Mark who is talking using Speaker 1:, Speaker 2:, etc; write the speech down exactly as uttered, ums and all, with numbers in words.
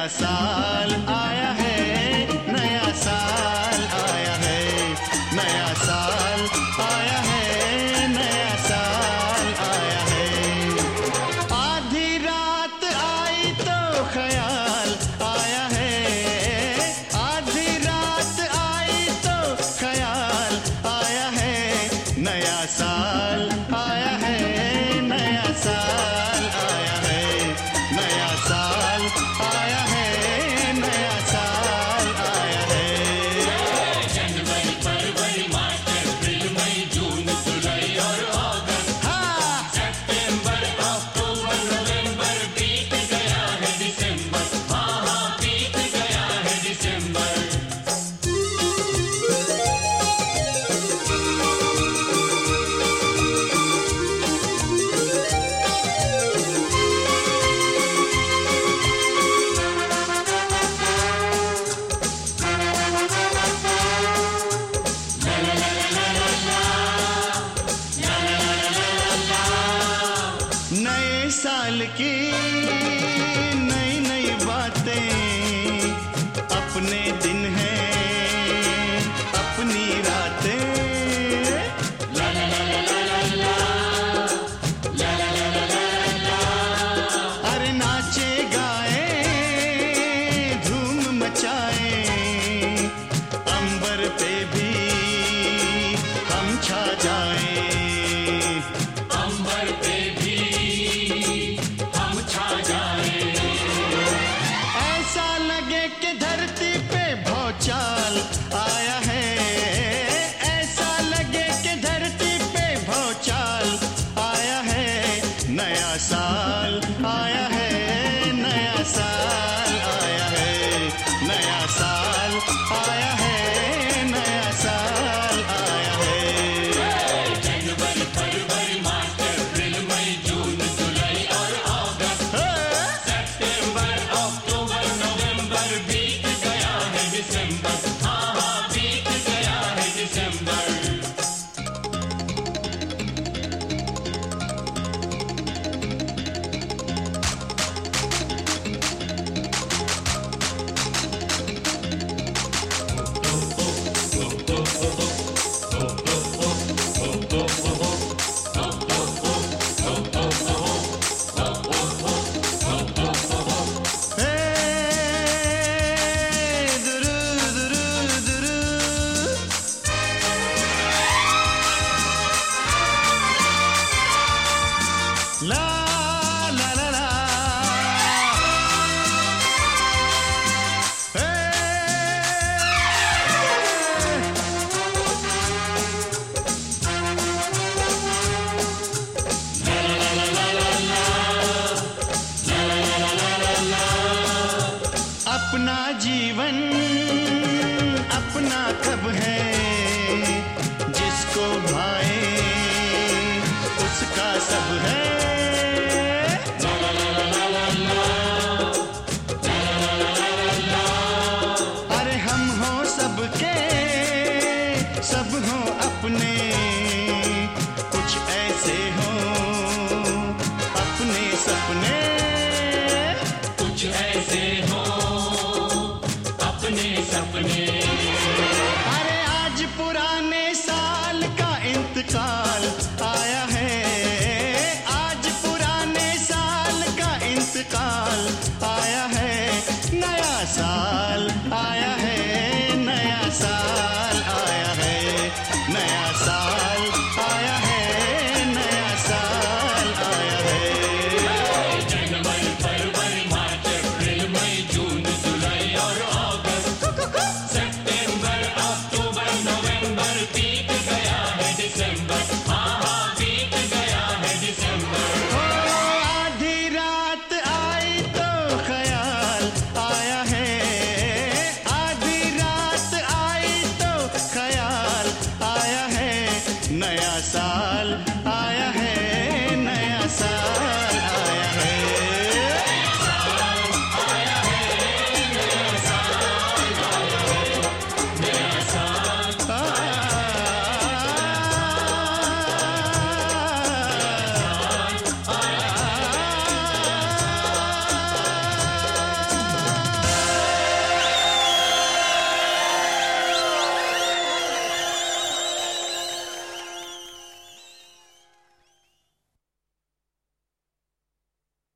Speaker 1: साल आया है, नया साल आया है, नया साल आया है, नया साल आया है। आधी रात आई तो ख्याल आया है, आधी रात आई तो ख्याल आया है, नया साल आया है, नया साल आया है, नया साल आया है, नया साल आया है।
Speaker 2: जनवरी फरवरी मार्च अप्रैल मई जून जुलाई और अगस्त,
Speaker 1: हाँ
Speaker 2: सितंबर अक्टूबर नवंबर बीत गया है दिसंबर, हाँ हाँ बीत गया है दिसंबर।
Speaker 1: नए साल की नई नई बातें, अपने दिन हैं अपनी रातें।
Speaker 2: ला ला ला ला ला ला ला ला ला ला ला ला।
Speaker 1: अरे नाचे गाए धूम मचाए, अंबर पे भी हम छा जाएं।
Speaker 2: अंबर पे भी हम छा जाएं।
Speaker 1: ऐसा लगे कि धरती पे भौचाल आया है, ऐसा लगे कि धरती पे भौचाल आया है, नया साल आया है, नया साल आया है, नया साल आया है, नया साल आया है।
Speaker 2: जनवरी फरवरी मार्च अप्रैल मई जून जुलाई और अगस्त, सितंबर अक्टूबर नवंबर बीत गया है दिसंबर, हाँ हाँ बीत गया है दिसंबर।
Speaker 1: Hey, duru, duru, duru. La la la la. Hey. अपना जीवन अपना कब है,